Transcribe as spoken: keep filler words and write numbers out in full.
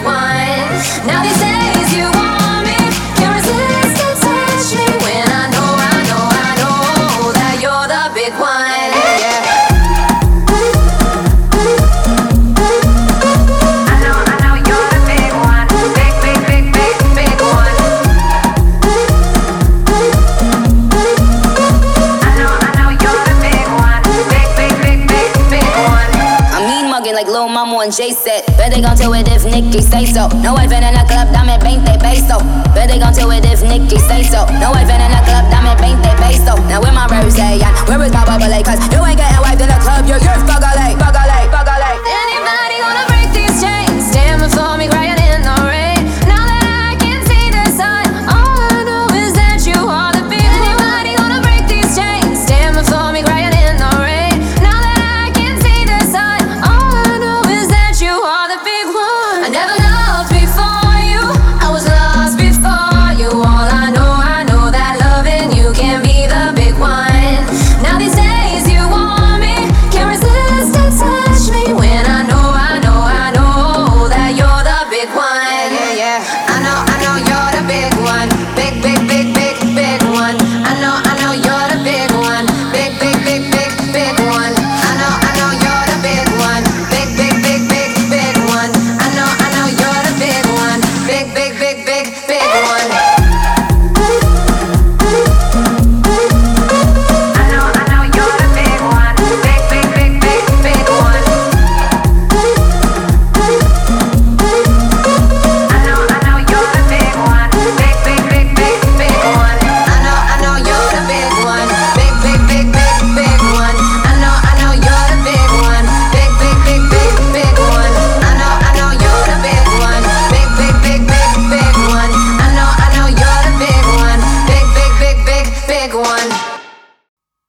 big one. Now these days you want me, can't resist to touch me when I know, I know, I know that you're the big one. Yeah. I know, I know you're the big one, big, big, big, big, big one. I know, I know you're the big one, big, big, big, big, big one. I'm mean mugging like Lil Mama and Jay said. Bet they gon' do it if Nicki say so. No event in the club, dame veinte pesos. Bet they gon' do it if Nicki say so. No event in the club, dame veinte pesos. Now where my rose, yeah? Where is my bubble? Cause you ain't getting wiped in the club, you're your fucker.